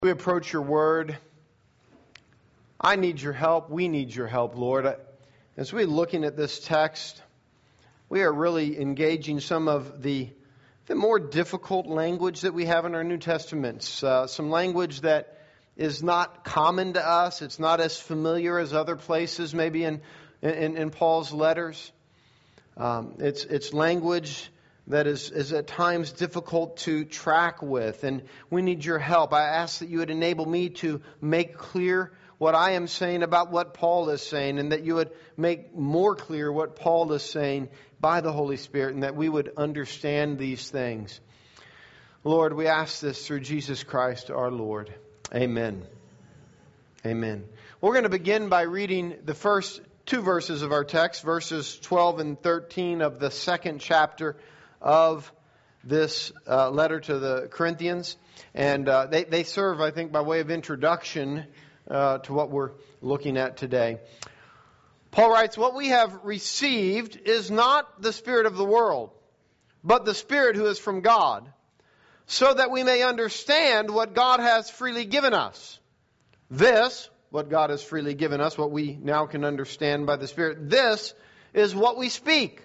We approach your word. I need your help. We need your help, Lord. As we're looking at this text, we are really engaging some of the more difficult language that we have in our New Testaments. Some language that is not common to us. It's not as familiar as other places, maybe in Paul's letters. It's language that is at times difficult to track with, and we need your help. I ask that you would enable me to make clear what I am saying about what Paul is saying, and that you would make more clear what Paul is saying by the Holy Spirit, and that we would understand these things. Lord, we ask this through Jesus Christ our Lord. Amen. Amen. We're going to begin by reading the first two verses of our text, verses 12 and 13 of the second chapter of this letter to the Corinthians. And they serve, I think, by way of introduction to what we're looking at today. Paul writes, "What we have received is not the spirit of the world, but the Spirit who is from God, so that we may understand what God has freely given us. This, what God has freely given us, what we now can understand by the Spirit, this is what we speak.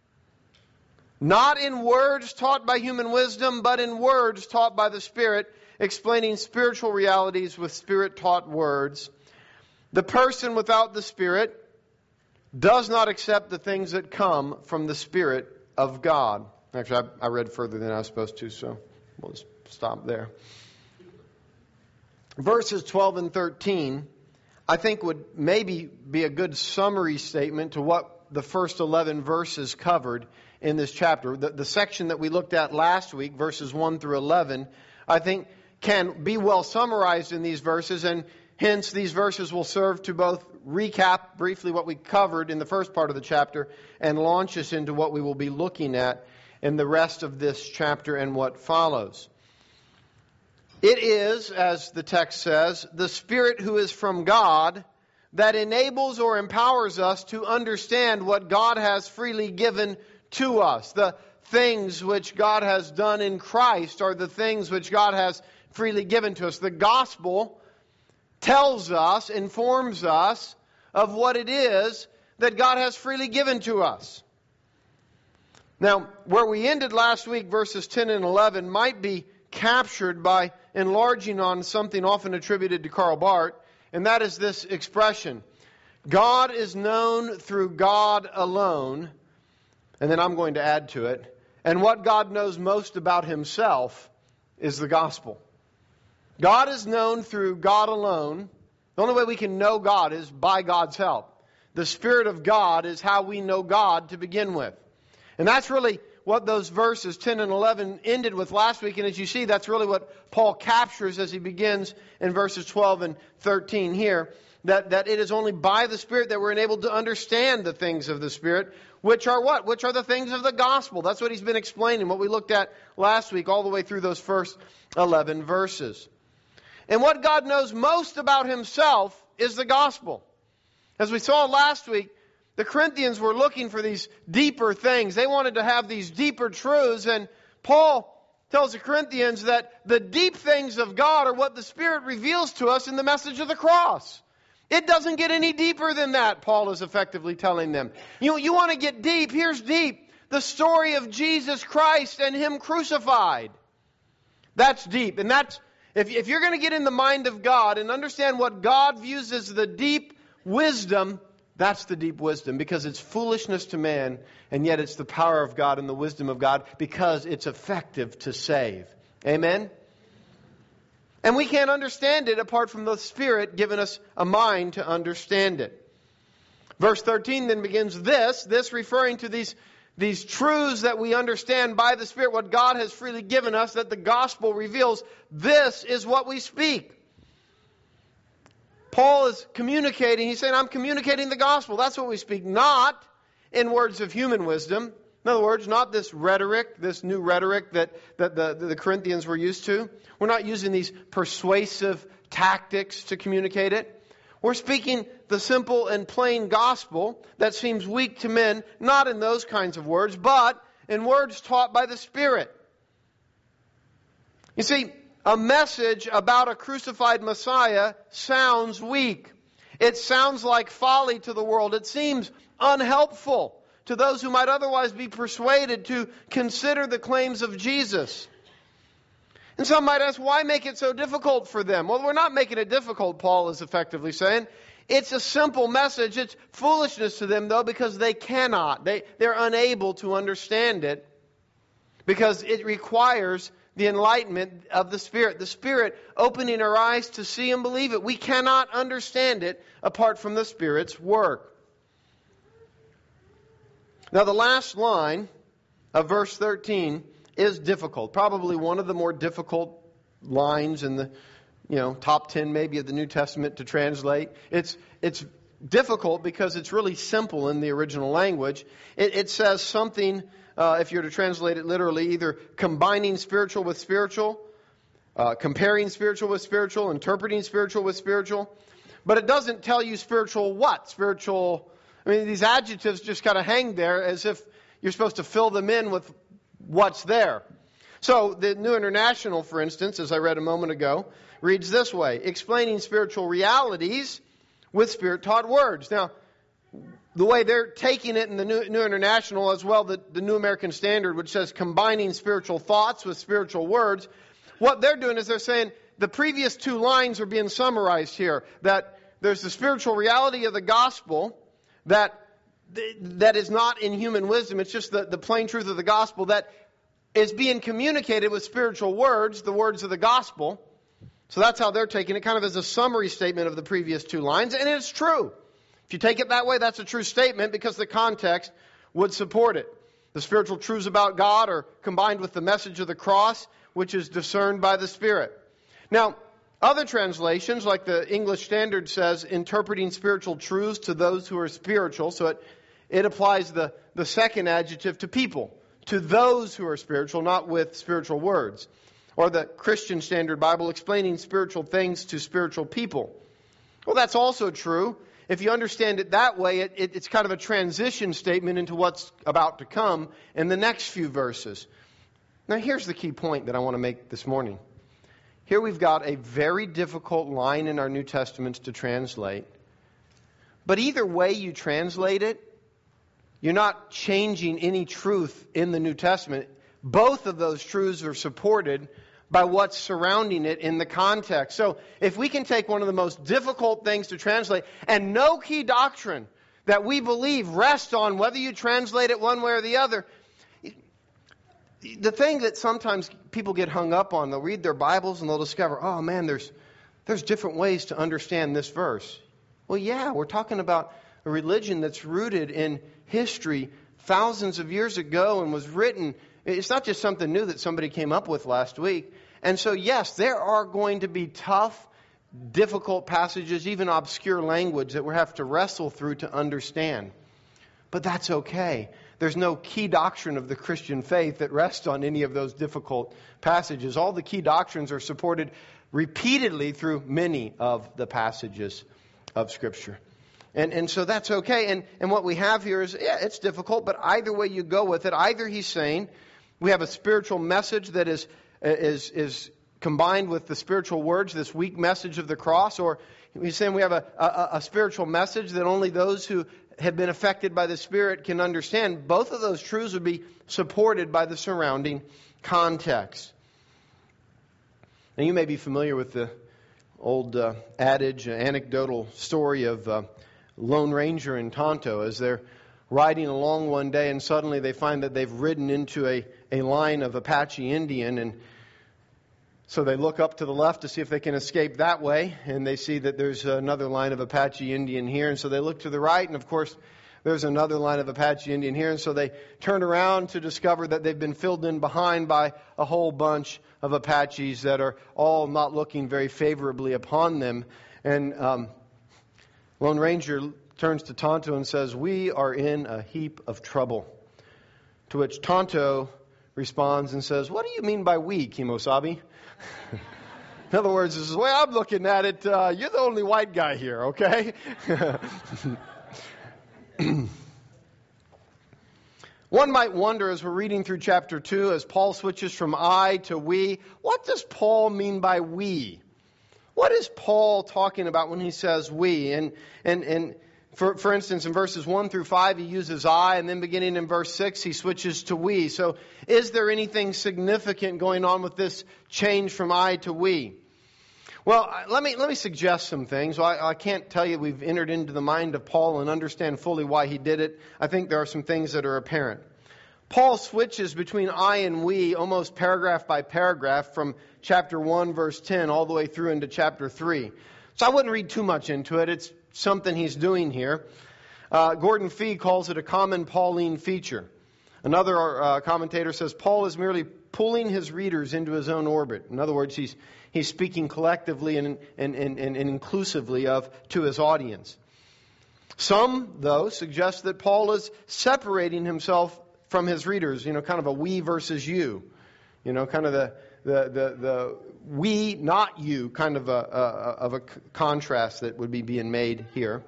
Not in words taught by human wisdom, but in words taught by the Spirit, explaining spiritual realities with Spirit-taught words. The person without the Spirit does not accept the things that come from the Spirit of God." Actually, I read further than I was supposed to, so we'll just stop there. Verses 12 and 13, I think, would maybe be a good summary statement to what the first 11 verses covered in this chapter. The section that we looked at last week, verses 1 through 11, I think can be well summarized in these verses, and hence these verses will serve to both recap briefly what we covered in the first part of the chapter and launch us into what we will be looking at in the rest of this chapter and what follows. It is, as the text says, the Spirit who is from God that enables or empowers us to understand what God has freely given to us. The things which God has done in Christ are the things which God has freely given to us. The gospel tells us, informs us of what it is that God has freely given to us. Now, where we ended last week, verses 10 and 11, might be captured by enlarging on something often attributed to Karl Barth, and that is this expression: God is known through God alone. And then I'm going to add to it, and what God knows most about Himself is the gospel. God is known through God alone. The only way we can know God is by God's help. The Spirit of God is how we know God to begin with. And that's really what those verses 10 and 11 ended with last week. And as you see, that's really what Paul captures as he begins in verses 12 and 13 here. That it is only by the Spirit that we're enabled to understand the things of the Spirit, which are what? Which are the things of the gospel. That's what he's been explaining, what we looked at last week, all the way through those first 11 verses. And what God knows most about Himself is the gospel. As we saw last week, the Corinthians were looking for these deeper things. They wanted to have these deeper truths, and Paul tells the Corinthians that the deep things of God are what the Spirit reveals to us in the message of the cross. It doesn't get any deeper than that, Paul is effectively telling them. You want to get deep? Here's deep. The story of Jesus Christ and Him crucified. That's deep. And that's, if you're going to get in the mind of God and understand what God views as the deep wisdom, that's the deep wisdom, because it's foolishness to man, and yet it's the power of God and the wisdom of God, because it's effective to save. Amen? And we can't understand it apart from the Spirit giving us a mind to understand it. Verse 13 then begins this referring to these truths that we understand by the Spirit, what God has freely given us, that the gospel reveals. This is what we speak. Paul is communicating. He's saying, I'm communicating the gospel. That's what we speak. Not in words of human wisdom. In other words, not this rhetoric, this new rhetoric that the Corinthians were used to. We're not using these persuasive tactics to communicate it. We're speaking the simple and plain gospel that seems weak to men, not in those kinds of words, but in words taught by the Spirit. You see, a message about a crucified Messiah sounds weak. It sounds like folly to the world. It seems unhelpful to those who might otherwise be persuaded to consider the claims of Jesus. And some might ask, why make it so difficult for them? Well, we're not making it difficult, Paul is effectively saying. It's a simple message. It's foolishness to them, though, because they cannot. They're unable to understand it because it requires the enlightenment of the Spirit opening our eyes to see and believe it. We cannot understand it apart from the Spirit's work. Now, the last line of verse 13 is difficult. Probably one of the more difficult lines in the top 10 maybe of the New Testament to translate. It's difficult because it's really simple in the original language. It says something, if you're to translate it literally, either combining spiritual with spiritual, comparing spiritual with spiritual, interpreting spiritual with spiritual. But it doesn't tell you spiritual what? Spiritual, these adjectives just kind of hang there as if you're supposed to fill them in with what's there. So the New International, for instance, as I read a moment ago, reads this way: explaining spiritual realities with Spirit-taught words. Now, the way they're taking it in the New International, as well the New American Standard, which says combining spiritual thoughts with spiritual words, what they're doing is they're saying the previous two lines are being summarized here. That there's the spiritual reality of the gospel that is not in human wisdom. It's just the plain truth of the gospel that is being communicated with spiritual words, the words of the gospel. So that's how they're taking it, kind of as a summary statement of the previous two lines. And it's true. If you take it that way, that's a true statement because the context would support it. The spiritual truths about God are combined with the message of the cross, which is discerned by the Spirit. Now, other translations, like the English Standard says, interpreting spiritual truths to those who are spiritual. So it applies the second adjective to people, to those who are spiritual, not with spiritual words. Or the Christian Standard Bible, explaining spiritual things to spiritual people. Well, that's also true. If you understand it that way, it's kind of a transition statement into what's about to come in the next few verses. Now, here's the key point that I want to make this morning. Here we've got a very difficult line in our New Testaments to translate. But either way you translate it, you're not changing any truth in the New Testament. Both of those truths are supported by what's surrounding it in the context. So if we can take one of the most difficult things to translate, and no key doctrine that we believe rests on whether you translate it one way or the other. The thing that sometimes people get hung up on, they'll read their Bibles and they'll discover, oh man, there's different ways to understand this verse. Well, yeah, we're talking about a religion that's rooted in history thousands of years ago and was written. It's not just something new that somebody came up with last week. And so, yes, there are going to be tough, difficult passages, even obscure language that we have to wrestle through to understand. But that's okay. There's no key doctrine of the Christian faith that rests on any of those difficult passages. All the key doctrines are supported repeatedly through many of the passages of Scripture. And so that's okay. And what we have here is, yeah, it's difficult, but either way you go with it, either he's saying we have a spiritual message that is combined with the spiritual words, this weak message of the cross, or he's saying we have a spiritual message that only those who have been affected by the Spirit can understand. Both of those truths would be supported by the surrounding context. Now, you may be familiar with the old adage, anecdotal story of Lone Ranger and Tonto as they're riding along one day and suddenly they find that they've ridden into a line of Apache Indian, and so they look up to the left to see if they can escape that way, and they see that there's another line of Apache Indian here, and so they look to the right, and of course there's another line of Apache Indian here, and so they turn around to discover that they've been filled in behind by a whole bunch of Apaches that are all not looking very favorably upon them. And Lone Ranger turns to Tonto and says, "We are in a heap of trouble." To which Tonto responds and says, "What do you mean by we, Kimosabe?" In other words, this is the way I'm looking at it. You're the only white guy here, okay? One might wonder as we're reading through chapter 2, as Paul switches from I to we, what does Paul mean by we? What is Paul talking about when he says we? And for instance, in verses 1 through 5, he uses I, and then beginning in verse 6, he switches to we. So is there anything significant going on with this change from I to we? Well, let me suggest some things. Well, I can't tell you we've entered into the mind of Paul and understand fully why he did it. I think there are some things that are apparent. Paul switches between I and we almost paragraph by paragraph from chapter 1, verse 10, all the way through into chapter 3. So I wouldn't read too much into it. It's something he's doing here. Gordon Fee calls it a common Pauline feature. Another commentator says Paul is merely pulling his readers into his own orbit. In other words, he's speaking collectively and inclusively to his audience. Some, though, suggest that Paul is separating himself from his readers, kind of a we versus you. Kind of the we, not you, kind of a contrast that would be being made here.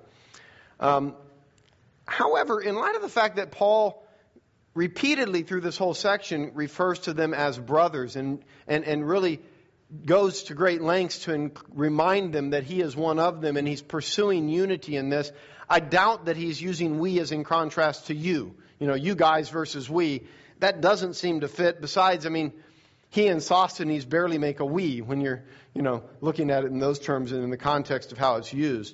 However, in light of the fact that Paul repeatedly through this whole section refers to them as brothers and really goes to great lengths to remind them that he is one of them and he's pursuing unity in this, I doubt that he's using we as in contrast to you. You guys versus we. That doesn't seem to fit. Besides, he and Sosthenes barely make a we when you're, looking at it in those terms and in the context of how it's used.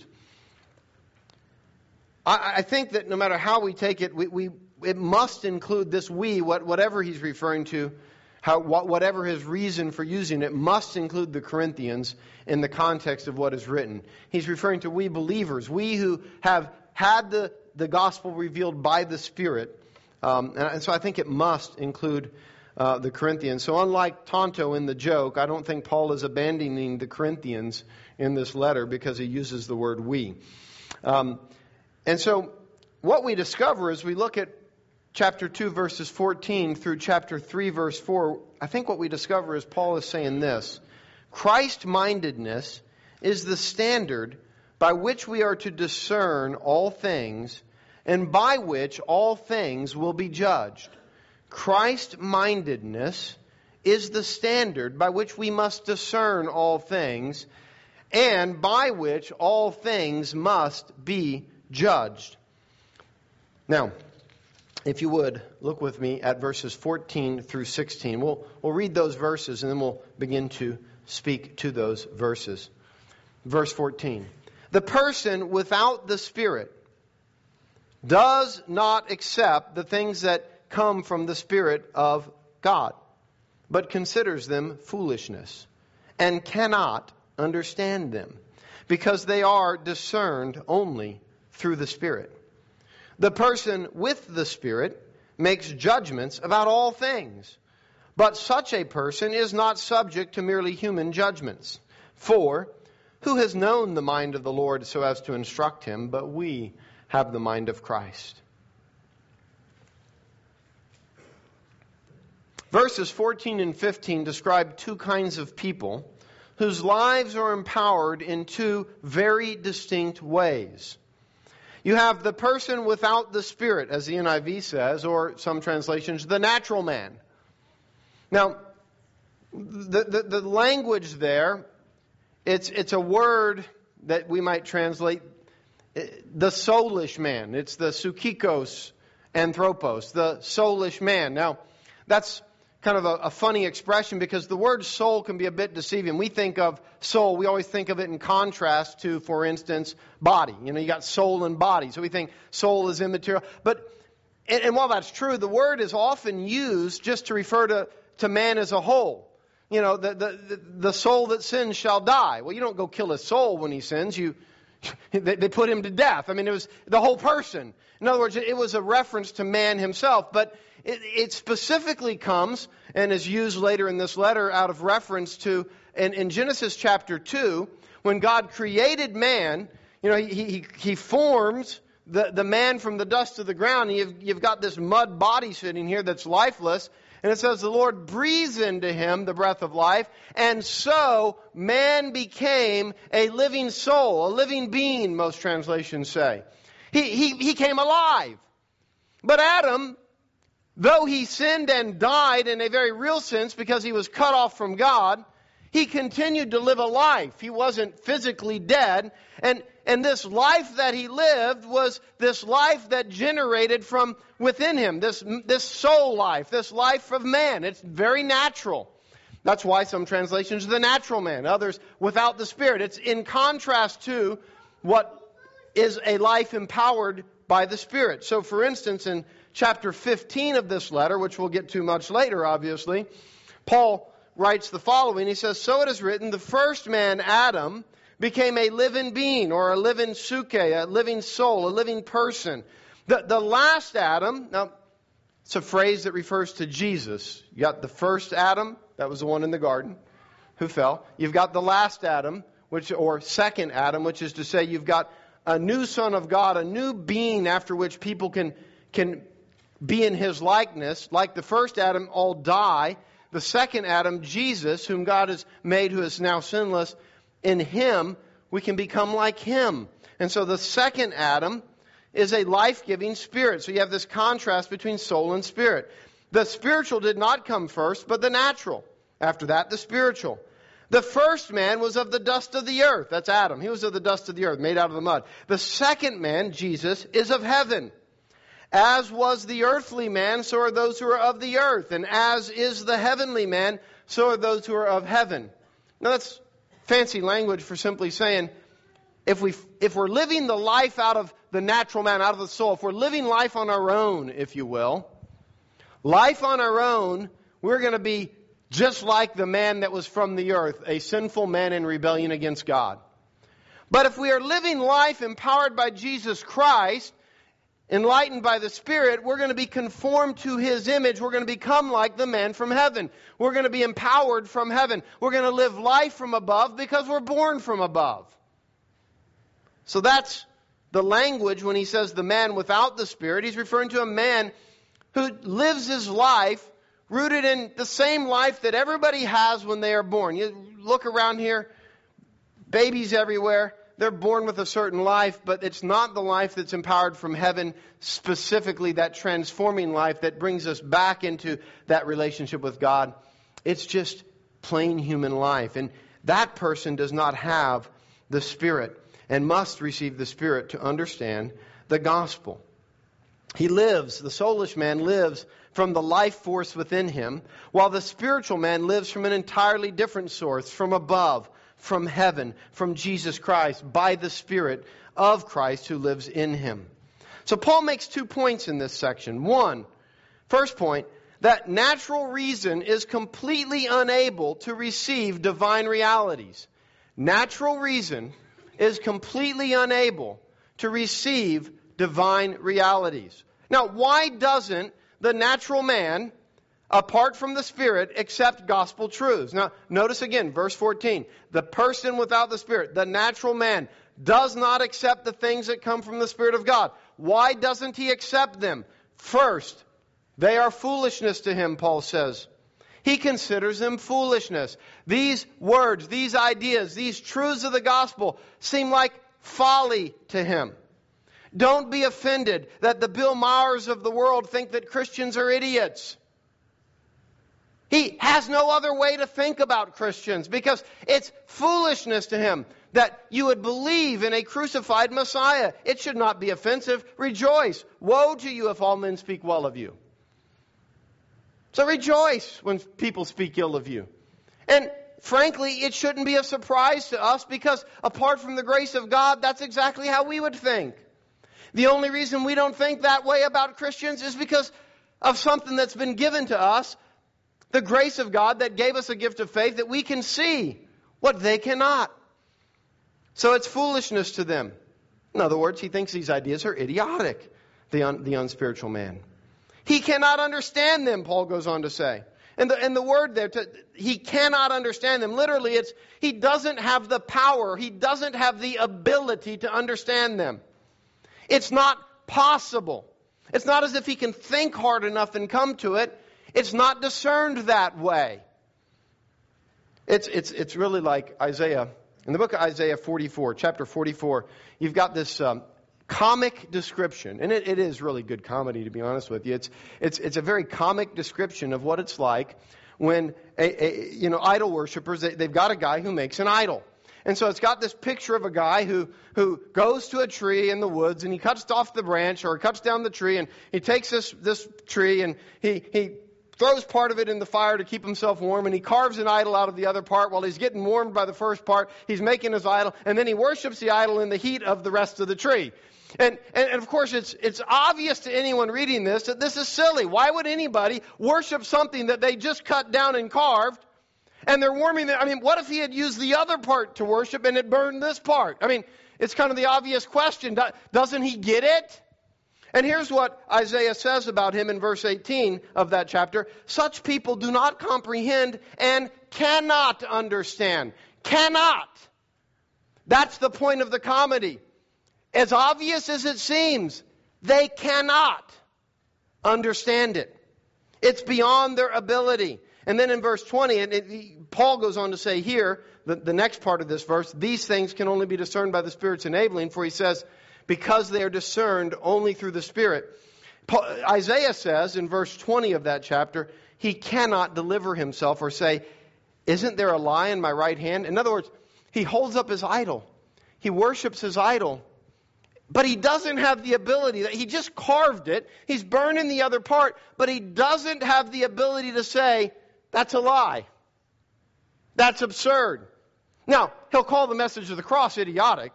I think that no matter how we take it, it must include this we, whatever he's referring to, whatever his reason for using it, must include the Corinthians in the context of what is written. He's referring to we believers, we who have had the gospel revealed by the Spirit. And so I think it must include the Corinthians. So unlike Tonto in the joke, I don't think Paul is abandoning the Corinthians in this letter because he uses the word we. And so what we discover as we look at chapter 2, verses 14 through chapter 3, verse 4, I think what we discover is Paul is saying this: Christ-mindedness is the standard by which we are to discern all things and by which all things will be judged. Christ-mindedness is the standard by which we must discern all things and by which all things must be judged. Now, if you would, look with me at verses 14 through 16. We'll read those verses and then we'll begin to speak to those verses. Verse 14. The person without the Spirit does not accept the things that come from the Spirit of God, but considers them foolishness and cannot understand them, because they are discerned only through the Spirit. The person with the Spirit makes judgments about all things, but such a person is not subject to merely human judgments. For who has known the mind of the Lord so as to instruct him? But we have the mind of Christ. Verses 14 and 15 describe two kinds of people whose lives are empowered in two very distinct ways. You have the person without the Spirit, as the NIV says, or some translations, the natural man. Now, the language there, it's a word that we might translate the soulish man. It's the psychikos anthropos, the soulish man. Now, that's kind of a funny expression because the word soul can be a bit deceiving. We think of soul, we always think of it in contrast to, for instance, body. You got soul and body. So we think soul is immaterial. And while that's true, the word is often used just to refer to man as a whole. The soul that sins shall die. Well, you don't go kill a soul when he sins. They put him to death. It was the whole person. In other words, it was a reference to man himself. But it specifically comes and is used later in this letter out of reference to, in Genesis chapter 2, when God created man, he forms the man from the dust of the ground. And you've got this mud body sitting here that's lifeless. And it says the Lord breathes into him the breath of life. And so man became a living soul, a living being, most translations say. He came alive. But Adam though he sinned and died in a very real sense because he was cut off from God, he continued to live a life. He wasn't physically dead. And this life that he lived was this life that generated from within him, this soul life, this life of man. It's very natural. That's why some translations, the natural man, others without the Spirit. It's in contrast to what is a life empowered by the Spirit. So for instance, in chapter 15 of this letter, which we'll get to much later, obviously, Paul writes the following. He says, "So it is written, the first man, Adam, became a living being, or a living suke, a living soul, a living person. The last Adam," now it's a phrase that refers to Jesus. You got the first Adam, that was the one in the garden who fell. You've got the last Adam, or second Adam, which is to say you've got a new Son of God, a new being after which people can be in His likeness. Like the first Adam, all die. The second Adam, Jesus, whom God has made, who is now sinless, in Him we can become like Him. And so the second Adam is a life-giving spirit. So you have this contrast between soul and spirit. The spiritual did not come first, but the natural. After that, the spiritual. The first man was of the dust of the earth. That's Adam. He was of the dust of the earth, made out of the mud. The second man, Jesus, is of heaven. As was the earthly man, so are those who are of the earth. And as is the heavenly man, so are those who are of heaven. Now that's fancy language for simply saying, if we're living the life out of the natural man, out of the soul, if we're living life on our own, if you will, life on our own, we're going to be just like the man that was from the earth, a sinful man in rebellion against God. But if we are living life empowered by Jesus Christ, enlightened by the Spirit, we're going to be conformed to His image. We're going to become like the man from heaven. We're going to be empowered from heaven. We're going to live life from above because we're born from above. So that's the language when he says the man without the Spirit. He's referring to a man who lives his life rooted in the same life that everybody has when they are born. You look around here, babies everywhere. They're born with a certain life, but it's not the life that's empowered from heaven, specifically that transforming life that brings us back into that relationship with God. It's just plain human life. And that person does not have the Spirit and must receive the Spirit to understand the gospel. He lives, the soulish man lives from the life force within him, while the spiritual man lives from an entirely different source, from above, from heaven, from Jesus Christ, by the Spirit of Christ who lives in him. So Paul makes 2 points in this section. First point, that natural reason is completely unable to receive divine realities. Natural reason is completely unable to receive divine realities. Now, why doesn't the natural man, apart from the Spirit, accept gospel truths? Now, notice again, verse 14. The person without the Spirit, the natural man, does not accept the things that come from the Spirit of God. Why doesn't he accept them? First, they are foolishness to him, Paul says. He considers them foolishness. These words, these ideas, these truths of the gospel seem like folly to him. Don't be offended that the Bill Mahers of the world think that Christians are idiots. He has no other way to think about Christians because it's foolishness to him that you would believe in a crucified Messiah. It should not be offensive. Rejoice. Woe to you if all men speak well of you. So rejoice when people speak ill of you. And frankly, it shouldn't be a surprise to us because apart from the grace of God, that's exactly how we would think. The only reason we don't think that way about Christians is because of something that's been given to us, the grace of God that gave us a gift of faith that we can see what they cannot. So it's foolishness to them. In other words, he thinks these ideas are idiotic, the unspiritual man. He cannot understand them, Paul goes on to say. And the word there, he cannot understand them. Literally, it's he doesn't have the power. He doesn't have the ability to understand them. It's not possible. It's not as if he can think hard enough and come to it. It's not discerned that way. It's really like Isaiah. In the book of Isaiah 44, chapter 44, you've got this comic description, and it is really good comedy, to be honest with you. It's a very comic description of what it's like when idol worshipers, they've got a guy who makes an idol. And so it's got this picture of a guy who goes to a tree in the woods, and he cuts off the branch, or cuts down the tree, and he takes this tree and he throws part of it in the fire to keep himself warm, and he carves an idol out of the other part. While he's getting warmed by the first part, he's making his idol, and then he worships the idol in the heat of the rest of the tree. And of course, it's obvious to anyone reading this that this is silly. Why would anybody worship something that they just cut down and carved, and they're warming it? I mean, what if he had used the other part to worship and it burned this part? I mean, it's kind of the obvious question. Doesn't he get it? And here's what Isaiah says about him in verse 18 of that chapter. Such people do not comprehend and cannot understand. Cannot. That's the point of the comedy. As obvious as it seems, they cannot understand it. It's beyond their ability. And then in verse 20, Paul goes on to say here, the next part of this verse, these things can only be discerned by the Spirit's enabling, for he says, because they are discerned only through the Spirit. Isaiah says in verse 20 of that chapter, he cannot deliver himself or say, isn't there a lie in my right hand? In other words, he holds up his idol. He worships his idol. But he doesn't have the ability. He just carved it. He's burning the other part. But he doesn't have the ability to say, that's a lie. That's absurd. Now, he'll call the message of the cross idiotic.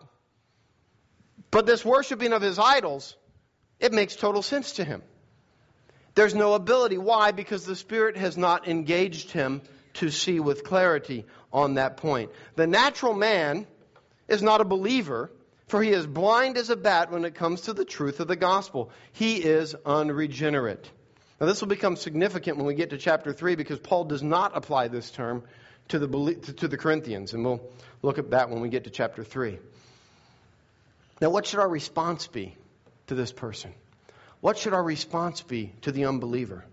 But this worshiping of his idols, it makes total sense to him. There's no ability. Why? Because the Spirit has not engaged him to see with clarity on that point. The natural man is not a believer, for he is blind as a bat when it comes to the truth of the gospel. He is unregenerate. Now this will become significant when we get to chapter 3, because Paul does not apply this term to the Corinthians. And we'll look at that when we get to chapter 3. Now, what should our response be to this person? What should our response be to the unbeliever?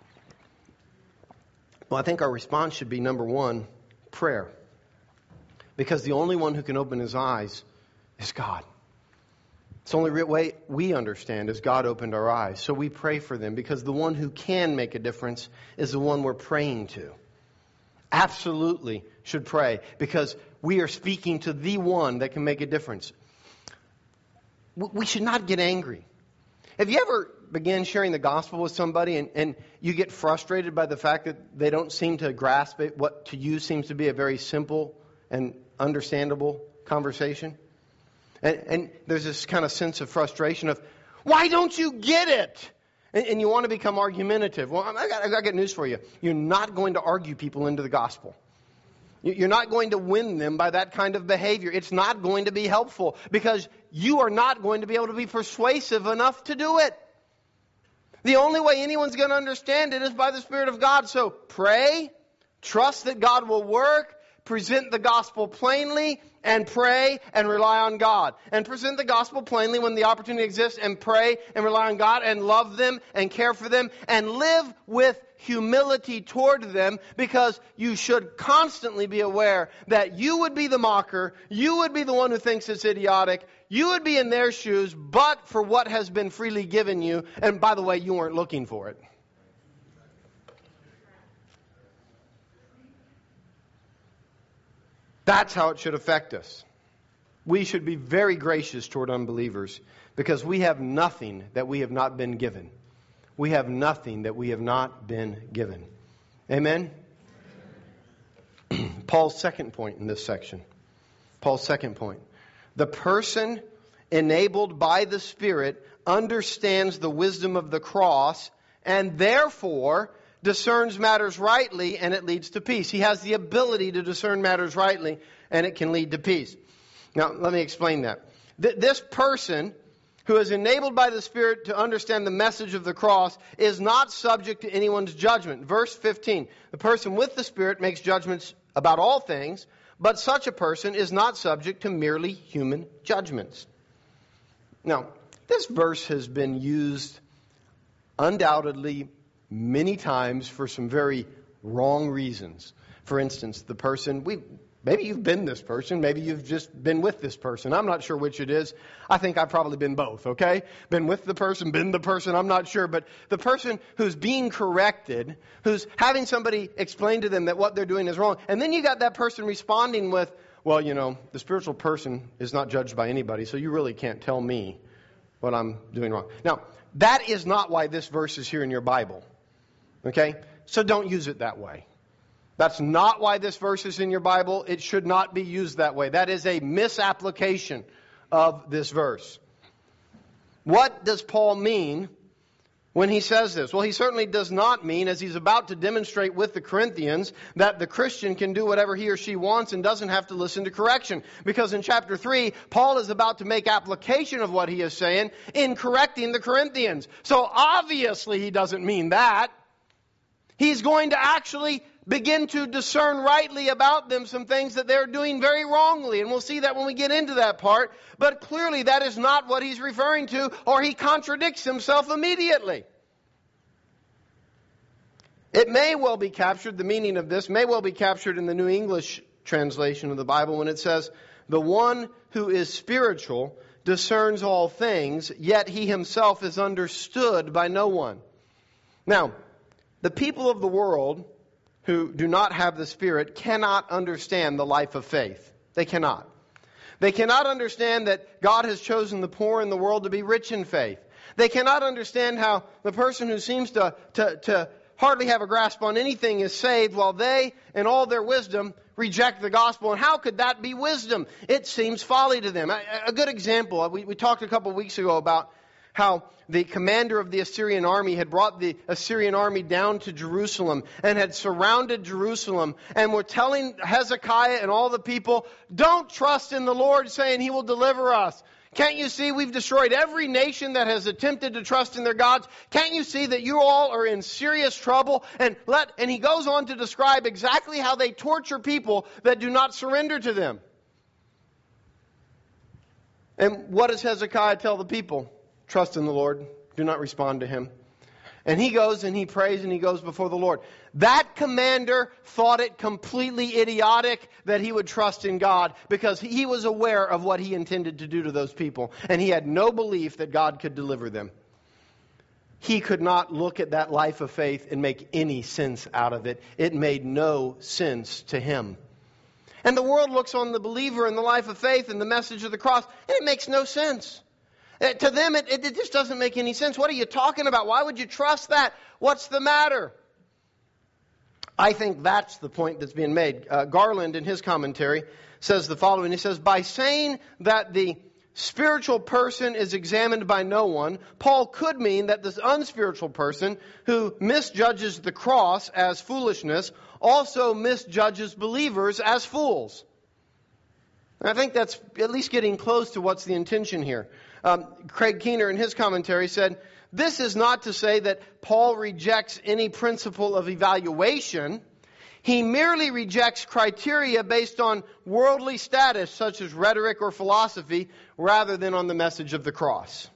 Well, I think our response should be, number one, prayer. Because the only one who can open his eyes is God. It's the only way we understand is God opened our eyes. So we pray for them, because the one who can make a difference is the one we're praying to. Absolutely should pray, because we are speaking to the one that can make a difference. We should not get angry. Have you ever began sharing the gospel with somebody and you get frustrated by the fact that they don't seem to grasp it, what to you seems to be a very simple and understandable conversation? And there's this kind of sense of frustration of, why don't you get it? And you want to become argumentative. Well, I got good news for you. You're not going to argue people into the gospel. You're not going to win them by that kind of behavior. It's not going to be helpful, because you are not going to be able to be persuasive enough to do it. The only way anyone's going to understand it is by the Spirit of God. So pray, trust that God will work, present the gospel plainly, and pray and rely on God. And present the gospel plainly when the opportunity exists, and pray and rely on God, and love them and care for them, and live with humility toward them, because you should constantly be aware that you would be the mocker, you would be the one who thinks it's idiotic, you would be in their shoes, but for what has been freely given you, and by the way, you weren't looking for it. That's how it should affect us. We should be very gracious toward unbelievers, because we have nothing that we have not been given. We have nothing that we have not been given. Amen? Paul's second point in this section. Paul's second point. The person enabled by the Spirit understands the wisdom of the cross, and therefore discerns matters rightly, and it leads to peace. He has the ability to discern matters rightly, and it can lead to peace. Now, let me explain that. This person who is enabled by the Spirit to understand the message of the cross is not subject to anyone's judgment. Verse 15, the person with the Spirit makes judgments about all things, but such a person is not subject to merely human judgments. Now, this verse has been used undoubtedly many times for some very wrong reasons. For instance, the person, Maybe you've been this person. Maybe you've just been with this person. I'm not sure which it is. I think I've probably been both, okay? Been with the person, been the person, I'm not sure. But the person who's being corrected, who's having somebody explain to them that what they're doing is wrong. And then you got that person responding with, well, the spiritual person is not judged by anybody, so you really can't tell me what I'm doing wrong. Now, that is not why this verse is here in your Bible, okay? So don't use it that way. That's not why this verse is in your Bible. It should not be used that way. That is a misapplication of this verse. What does Paul mean when he says this? Well, he certainly does not mean, as he's about to demonstrate with the Corinthians, that the Christian can do whatever he or she wants and doesn't have to listen to correction. Because in chapter 3, Paul is about to make application of what he is saying in correcting the Corinthians. So obviously he doesn't mean that. He's going to actually begin to discern rightly about them some things that they're doing very wrongly. And we'll see that when we get into that part. But clearly that is not what he's referring to, or he contradicts himself immediately. It may well be captured, the meaning of this may well be captured in the New English translation of the Bible when it says, the one who is spiritual discerns all things, yet he himself is understood by no one. Now, the people of the world who do not have the Spirit cannot understand the life of faith. They cannot. They cannot understand that God has chosen the poor in the world to be rich in faith. They cannot understand how the person who seems to hardly have a grasp on anything is saved while they, in all their wisdom, reject the gospel. And how could that be wisdom? It seems folly to them. A good example, we talked a couple of weeks ago about how the commander of the Assyrian army had brought the Assyrian army down to Jerusalem and had surrounded Jerusalem and were telling Hezekiah and all the people, don't trust in the Lord, saying He will deliver us. Can't you see we've destroyed every nation that has attempted to trust in their gods? Can't you see that you all are in serious trouble? And he goes on to describe exactly how they torture people that do not surrender to them. And what does Hezekiah tell the people? Trust in the Lord. Do not respond to him. And he goes and he prays and he goes before the Lord. That commander thought it completely idiotic that he would trust in God because he was aware of what he intended to do to those people. And he had no belief that God could deliver them. He could not look at that life of faith and make any sense out of it. It made no sense to him. And the world looks on the believer and the life of faith and the message of the cross, and it makes no sense. To them, it just doesn't make any sense. What are you talking about? Why would you trust that? What's the matter? I think that's the point that's being made. Garland, in his commentary, says the following. He says, by saying that the spiritual person is examined by no one, Paul could mean that this unspiritual person who misjudges the cross as foolishness also misjudges believers as fools. And I think that's at least getting close to what's the intention here. Craig Keener, in his commentary, said, this is not to say that Paul rejects any principle of evaluation. He merely rejects criteria based on worldly status, such as rhetoric or philosophy, rather than on the message of the cross.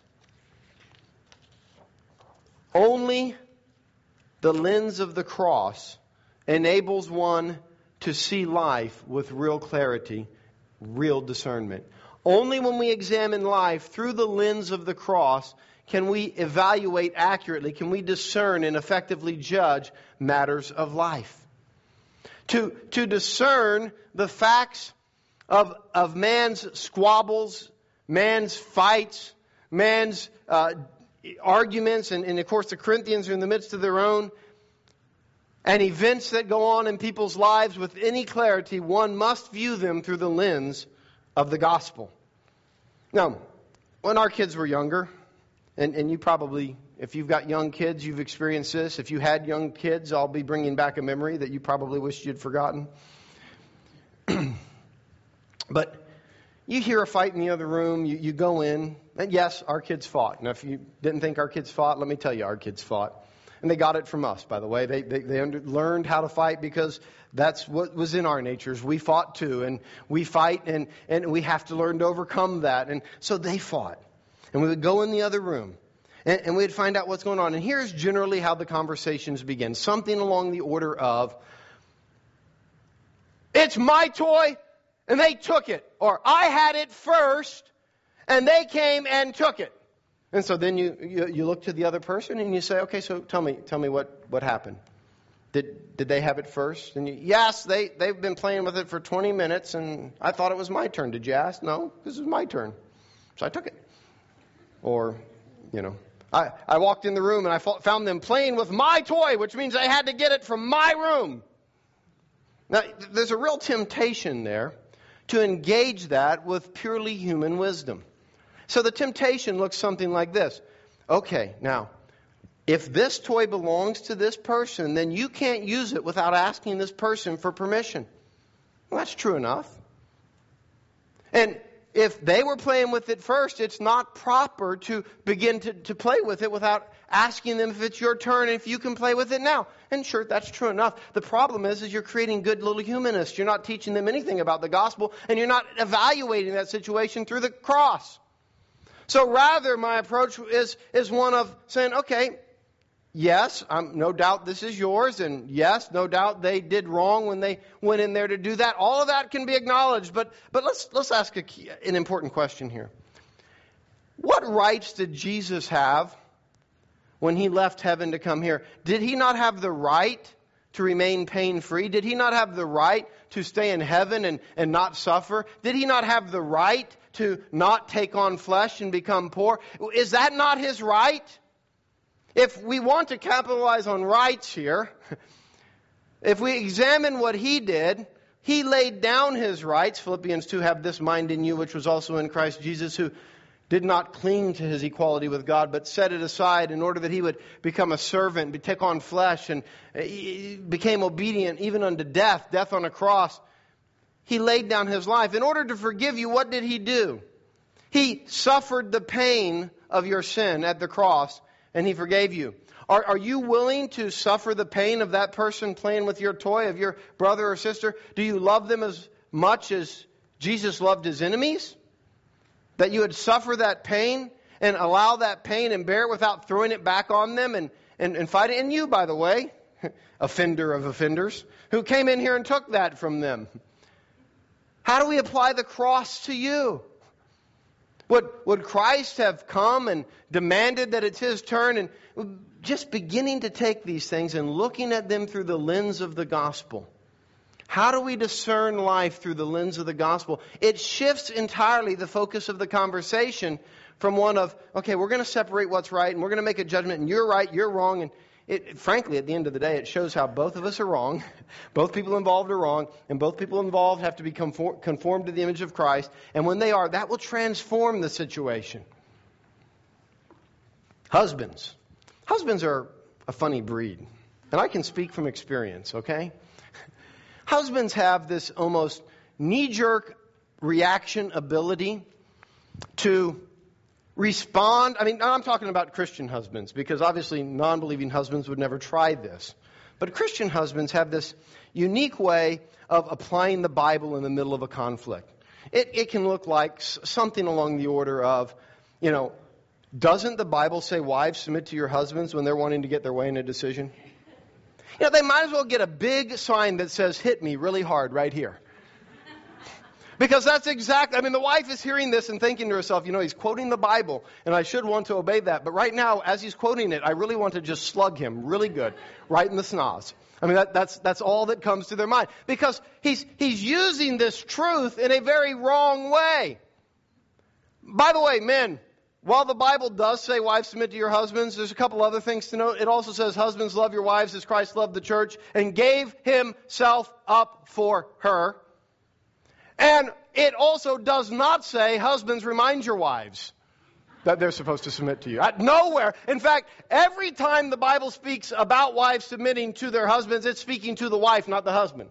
Only the lens of the cross enables one to see life with real clarity, real discernment. Only when we examine life through the lens of the cross can we evaluate accurately, can we discern and effectively judge matters of life. To discern the facts of man's squabbles, man's fights, man's arguments, and of course the Corinthians are in the midst of their own, and events that go on in people's lives with any clarity, one must view them through the lens of the gospel. Now, when our kids were younger, and you probably, if you've got young kids, you've experienced this. If you had young kids, I'll be bringing back a memory that you probably wished you'd forgotten. But you hear a fight in the other room, you go in, and yes, our kids fought. Now, if you didn't think our kids fought, let me tell you, our kids fought. And they got it from us, by the way. They learned how to fight because that's what was in our natures. We fought too, and we fight, and we have to learn to overcome that. And so they fought. And we would go in the other room, and we'd find out what's going on. And here's generally how the conversations begin. Something along the order of, It's my toy, and they took it. Or I had it first, and they came and took it. And so then you look to the other person and you say, okay, so tell me what happened. Did they have it first? And yes, they've been playing with it for 20 minutes, and I thought it was my turn. Did you ask? No, this is my turn. So I took it. Or, I walked in the room and I found them playing with my toy, which means I had to get it from my room. Now, there's a real temptation there to engage that with purely human wisdom. So the temptation looks something like this. Okay, now, if this toy belongs to this person, then you can't use it without asking this person for permission. Well, that's true enough. And if they were playing with it first, it's not proper to begin to play with it without asking them if it's your turn and if you can play with it now. And sure, that's true enough. The problem is you're creating good little humanists. You're not teaching them anything about the gospel, and you're not evaluating that situation through the cross. So rather, my approach is one of saying, okay, yes, no doubt this is yours, and yes, no doubt they did wrong when they went in there to do that. All of that can be acknowledged, but let's ask an important question here. What rights did Jesus have when he left heaven to come here? Did he not have the right to remain pain-free? Did he not have the right to stay in heaven and not suffer? Did he not have the right to not take on flesh and become poor? Is that not his right? If we want to capitalize on rights here, if we examine what he did, he laid down his rights. Philippians 2, have this mind in you, which was also in Christ Jesus, who did not cling to his equality with God, but set it aside in order that he would become a servant, take on flesh, and he became obedient even unto death on a cross. He laid down his life. In order to forgive you, what did he do? He suffered the pain of your sin at the cross, and he forgave you. Are you willing to suffer the pain of that person playing with your toy, of your brother or sister? Do you love them as much as Jesus loved his enemies? That you would suffer that pain and allow that pain and bear it without throwing it back on them and fight it. And you, by the way, offender of offenders, who came in here and took that from them. How do we apply the cross to you? Would Christ have come and demanded that it's his turn? And just beginning to take these things and looking at them through the lens of the gospel. How do we discern life through the lens of the gospel? It shifts entirely the focus of the conversation from one of, okay, we're going to separate what's right and we're going to make a judgment and you're right, you're wrong. And frankly, at the end of the day, it shows how both of us are wrong. Both people involved are wrong. And both people involved have to be conformed to the image of Christ. And when they are, that will transform the situation. Husbands. Husbands are a funny breed. And I can speak from experience, okay? Husbands have this almost knee-jerk reaction ability to respond. I mean, I'm talking about Christian husbands, because obviously non-believing husbands would never try this. But Christian husbands have this unique way of applying the Bible in the middle of a conflict. It can look like something along the order of, doesn't the Bible say wives submit to your husbands when they're wanting to get their way in a decision? They might as well get a big sign that says, hit me really hard right here. Because that's exactly, the wife is hearing this and thinking to herself, he's quoting the Bible, and I should want to obey that. But right now, as he's quoting it, I really want to just slug him really good, right in the schnoz. That's all that comes to their mind. Because he's using this truth in a very wrong way. By the way, men, while the Bible does say wives submit to your husbands, there's a couple other things to note. It also says husbands love your wives as Christ loved the church and gave himself up for her. And it also does not say husbands remind your wives that they're supposed to submit to you. Nowhere. In fact, every time the Bible speaks about wives submitting to their husbands, it's speaking to the wife, not the husband.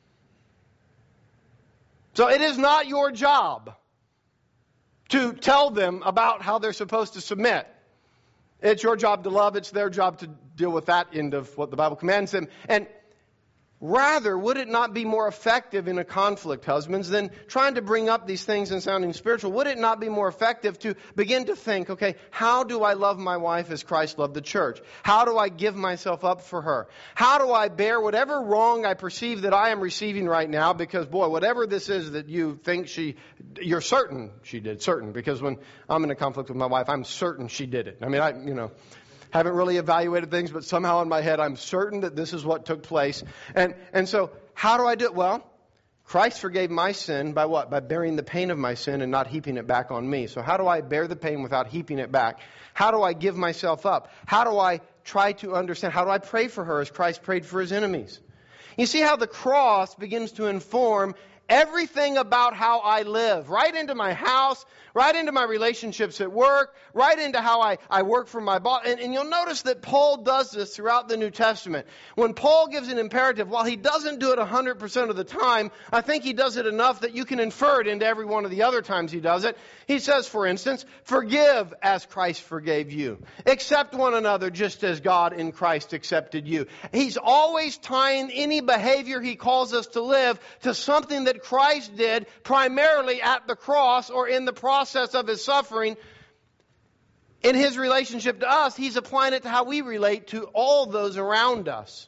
So it is not your job to tell them about how they're supposed to submit. It's your job to love. It's their job to deal with that end of what the Bible commands them. And Rather, would it not be more effective in a conflict, husbands, than trying to bring up these things and sounding spiritual? Would it not be more effective to begin to think, okay, how do I love my wife as Christ loved the church? How do I give myself up for her? How do I bear whatever wrong I perceive that I am receiving right now? Because, boy, whatever this is that you think you're certain she did, certain. Because when I'm in a conflict with my wife, I'm certain she did it. I mean, haven't really evaluated things, but somehow in my head I'm certain that this is what took place. And so how do I do it? Well, Christ forgave my sin by what? By bearing the pain of my sin and not heaping it back on me. So how do I bear the pain without heaping it back? How do I give myself up? How do I try to understand? How do I pray for her as Christ prayed for his enemies? You see how the cross begins to inform everything about how I live, right into my house, right into my relationships at work, right into how I work for my boss. And you'll notice that Paul does this throughout the New Testament. When Paul gives an imperative, while he doesn't do it 100% of the time, I think he does it enough that you can infer it into every one of the other times he does it. He says, for instance, forgive as Christ forgave you. Accept one another just as God in Christ accepted you. He's always tying any behavior he calls us to live to something that Christ did primarily at the cross or in the process of his suffering. In his relationship to us, he's applying it to how we relate to all those around us.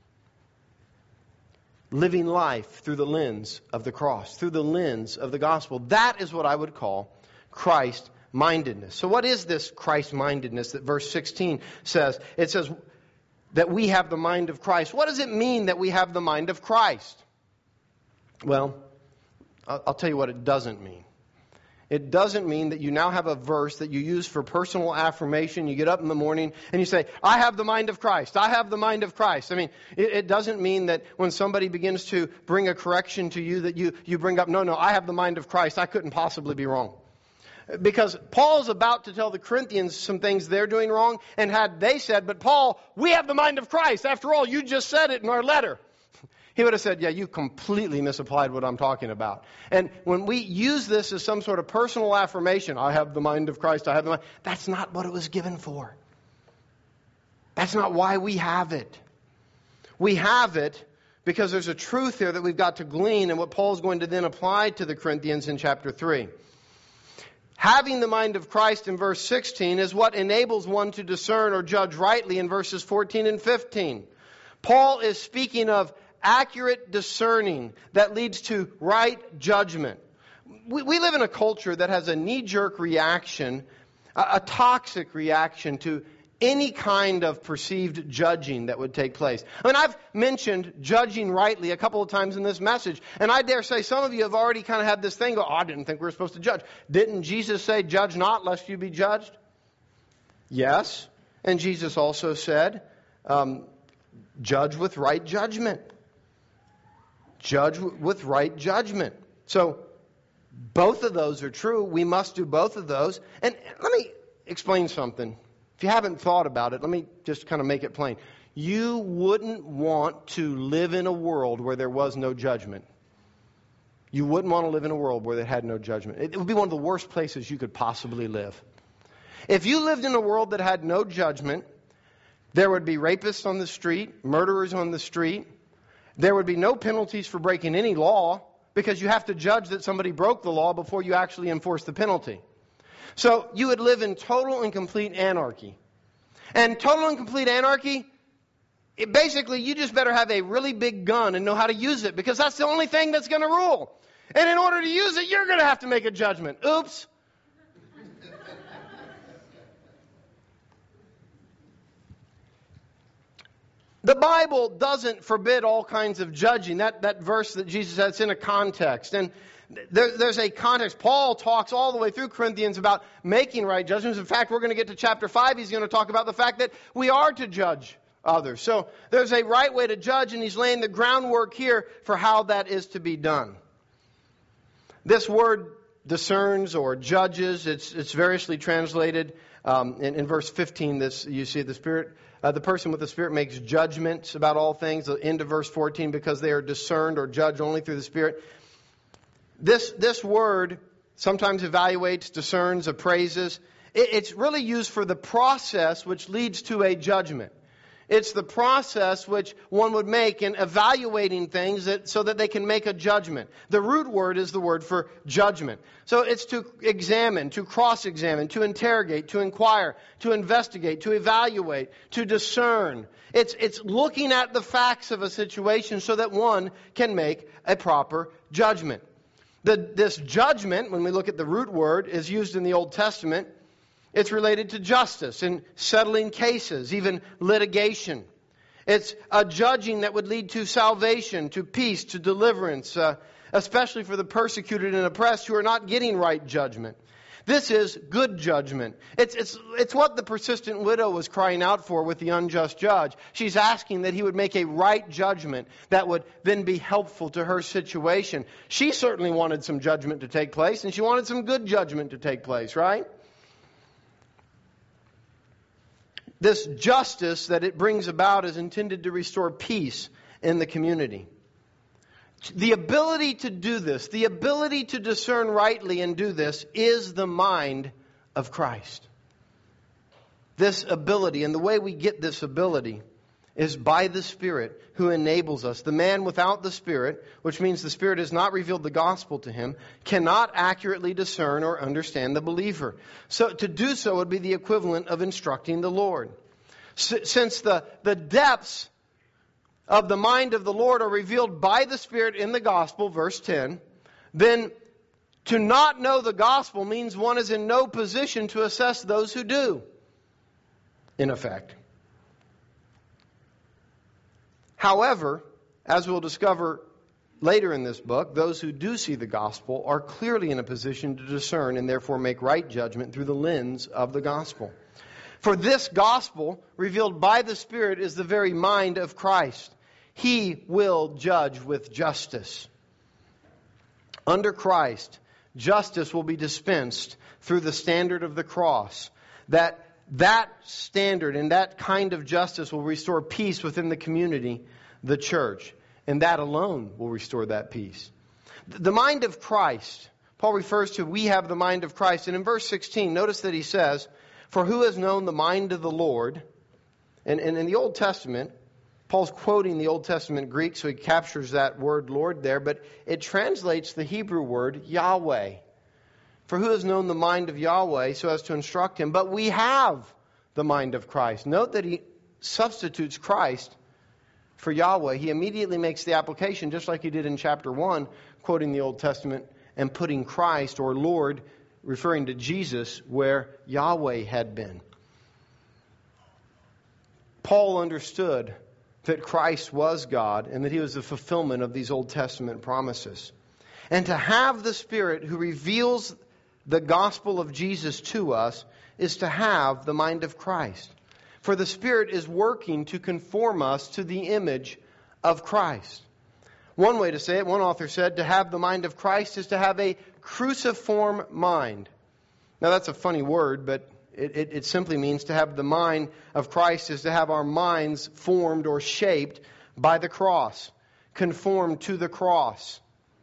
Living life through the lens of the cross, through the lens of the gospel. That is what I would call Christ-mindedness. So what is this Christ-mindedness that verse 16 says? It says that we have the mind of Christ. What does it mean that we have the mind of Christ? Well, I'll tell you what it doesn't mean. It doesn't mean that you now have a verse that you use for personal affirmation. You get up in the morning and you say, I have the mind of Christ. I have the mind of Christ. I mean, it doesn't mean that when somebody begins to bring a correction to you that you bring up, no, I have the mind of Christ. I couldn't possibly be wrong. Because Paul's about to tell the Corinthians some things they're doing wrong. And had they said, but Paul, we have the mind of Christ. After all, you just said it in our letter. He would have said, yeah, you completely misapplied what I'm talking about. And when we use this as some sort of personal affirmation, I have the mind of Christ, I have the mind, that's not what it was given for. That's not why we have it. We have it because there's a truth here that we've got to glean and what Paul's going to then apply to the Corinthians in chapter 3. Having the mind of Christ in verse 16 is what enables one to discern or judge rightly in verses 14 and 15. Paul is speaking of accurate discerning that leads to right judgment. We live in a culture that has a knee-jerk reaction, a toxic reaction to any kind of perceived judging that would take place. I mean, I've mentioned judging rightly a couple of times in this message, and I dare say some of you have already kind of had this thing go, I didn't think we were supposed to judge. Didn't Jesus say, judge not, lest you be judged? Yes. And Jesus also said, judge with right judgment. Judge with right judgment. So, both of those are true. We must do both of those. And let me explain something. If you haven't thought about it, let me just kind of make it plain. You wouldn't want to live in a world where there was no judgment. You wouldn't want to live in a world where there had no judgment. It would be one of the worst places you could possibly live. If you lived in a world that had no judgment, there would be rapists on the street, murderers on the street. There would be no penalties for breaking any law because you have to judge that somebody broke the law before you actually enforce the penalty. So you would live in total and complete anarchy. And total and complete anarchy, basically you just better have a really big gun and know how to use it because that's the only thing that's going to rule. And in order to use it, you're going to have to make a judgment. Oops. The Bible doesn't forbid all kinds of judging. That verse that Jesus said, it's in a context. And there's a context. Paul talks all the way through Corinthians about making right judgments. In fact, we're going to get to chapter 5. He's going to talk about the fact that we are to judge others. So there's a right way to judge, and he's laying the groundwork here for how that is to be done. This word discerns or judges, it's variously translated. In verse 15, you see the person with the Spirit makes judgments about all things. Into verse 14, because they are discerned or judged only through the Spirit. This word sometimes evaluates, discerns, appraises. It's really used for the process which leads to a judgment. It's the process which one would make in evaluating things so that they can make a judgment. The root word is the word for judgment. So it's to examine, to cross-examine, to interrogate, to inquire, to investigate, to evaluate, to discern. It's looking at the facts of a situation so that one can make a proper judgment. This judgment, when we look at the root word, is used in the Old Testament. It's related to justice in settling cases, even litigation. It's a judging that would lead to salvation, to peace, to deliverance, especially for the persecuted and oppressed who are not getting right judgment. This is good judgment. It's what the persistent widow was crying out for with the unjust judge. She's asking that he would make a right judgment that would then be helpful to her situation. She certainly wanted some judgment to take place, and she wanted some good judgment to take place, right? This justice that it brings about is intended to restore peace in the community. The ability to do this, the ability to discern rightly and do this, is the mind of Christ. This ability, and the way we get this ability, is by the Spirit who enables us. The man without the Spirit, which means the Spirit has not revealed the gospel to him, cannot accurately discern or understand the believer. So to do so would be the equivalent of instructing the Lord. Since the depths of the mind of the Lord are revealed by the Spirit in the gospel, verse 10, then to not know the gospel means one is in no position to assess those who do, in effect. However, as we'll discover later in this book, those who do see the gospel are clearly in a position to discern and therefore make right judgment through the lens of the gospel. For this gospel, revealed by the Spirit, is the very mind of Christ. He will judge with justice. Under Christ, justice will be dispensed through the standard of the cross. That standard and that kind of justice will restore peace within the community, the church. And that alone will restore that peace. The mind of Christ, Paul refers to, we have the mind of Christ. And in verse 16, notice that he says, for who has known the mind of the Lord? And in the Old Testament, Paul's quoting the Old Testament Greek, so he captures that word Lord there, but it translates the Hebrew word Yahweh. For who has known the mind of Yahweh so as to instruct him? But we have the mind of Christ. Note that he substitutes Christ for Yahweh. He immediately makes the application, just like he did in chapter 1, quoting the Old Testament, and putting Christ, or Lord, referring to Jesus, where Yahweh had been. Paul understood that Christ was God and that he was the fulfillment of these Old Testament promises. And to have the Spirit who reveals the gospel of Jesus to us is to have the mind of Christ. For the Spirit is working to conform us to the image of Christ. One way to say it, one author said, to have the mind of Christ is to have a cruciform mind. Now that's a funny word, but it simply means to have the mind of Christ is to have our minds formed or shaped by the cross, conformed to the cross.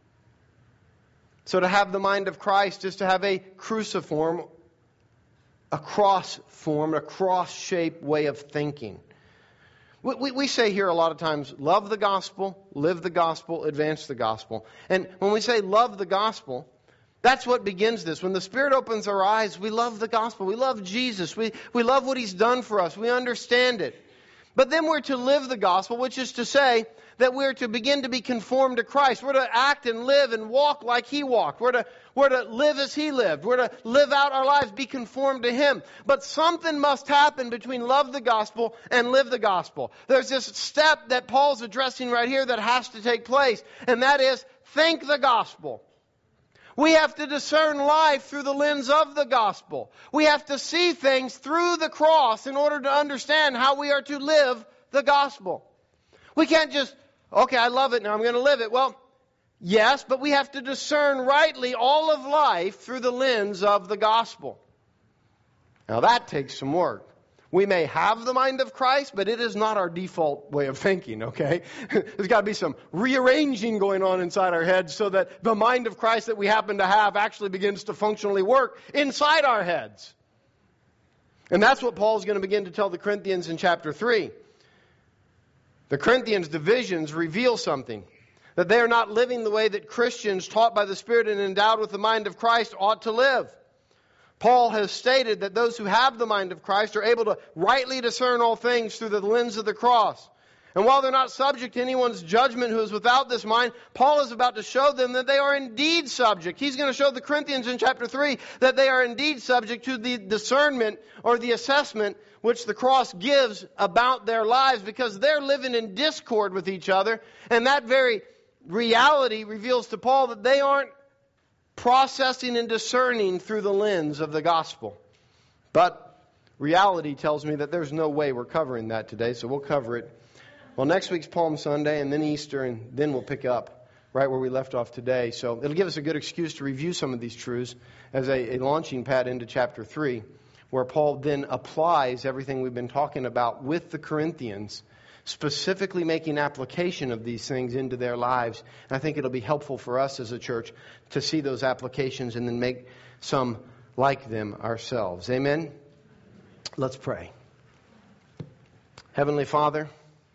So to have the mind of Christ is to have a cruciform, a cross-formed, a cross-shaped way of thinking. We say here a lot of times, love the gospel, live the gospel, advance the gospel. And when we say love the gospel, that's what begins this. When the Spirit opens our eyes, we love the gospel. We love Jesus. We love what He's done for us. We understand it. But then we're to live the gospel, which is to say that we're to begin to be conformed to Christ. We're to act and live and walk like He walked. We're to live as He lived. We're to live out our lives, be conformed to Him. But something must happen between love the gospel and live the gospel. There's this step that Paul's addressing right here that has to take place, and that is think the gospel. We have to discern life through the lens of the gospel. We have to see things through the cross in order to understand how we are to live the gospel. We can't just, okay, I love it, now I'm going to live it. Well, yes, but we have to discern rightly all of life through the lens of the gospel. Now that takes some work. We may have the mind of Christ, but it is not our default way of thinking, okay? There's got to be some rearranging going on inside our heads so that the mind of Christ that we happen to have actually begins to functionally work inside our heads. And that's what Paul's going to begin to tell the Corinthians in chapter 3. The Corinthians' divisions reveal something. That they are not living the way that Christians taught by the Spirit and endowed with the mind of Christ ought to live. Paul has stated that those who have the mind of Christ are able to rightly discern all things through the lens of the cross. And while they're not subject to anyone's judgment who is without this mind, Paul is about to show them that they are indeed subject. He's going to show the Corinthians in chapter 3 that they are indeed subject to the discernment or the assessment which the cross gives about their lives, because they're living in discord with each other. And that very reality reveals to Paul that they aren't processing and discerning through the lens of the gospel. But reality tells me that there's no way we're covering that today, so we'll cover it. Well, next week's Palm Sunday, and then Easter, and then we'll pick up right where we left off today. So it'll give us a good excuse to review some of these truths as a launching pad into chapter 3, where Paul then applies everything we've been talking about with the Corinthians, specifically making application of these things into their lives. And I think it'll be helpful for us as a church to see those applications and then make some like them ourselves. Amen? Let's pray. Heavenly Father,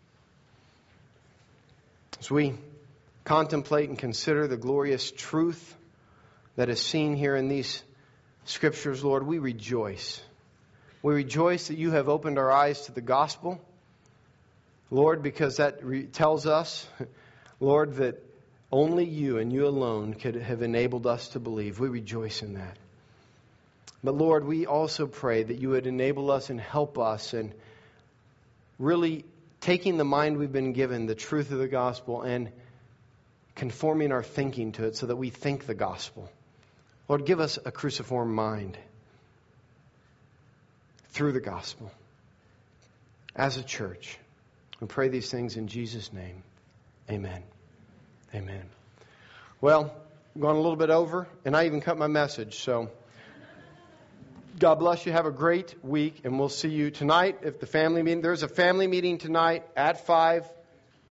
as we contemplate and consider the glorious truth that is seen here in these scriptures, Lord, we rejoice. We rejoice that you have opened our eyes to the gospel. Lord, because that tells us, Lord, that only you and you alone could have enabled us to believe. We rejoice in that. But Lord, we also pray that you would enable us and help us in really taking the mind we've been given, the truth of the gospel, and conforming our thinking to it so that we think the gospel. Lord, give us a cruciform mind through the gospel as a church. We pray these things in Jesus' name. Amen. Amen. Well, I'm going a little bit over, and I even cut my message. So, God bless you. Have a great week, and we'll see you tonight. If the family meeting, there's a family meeting tonight at 5.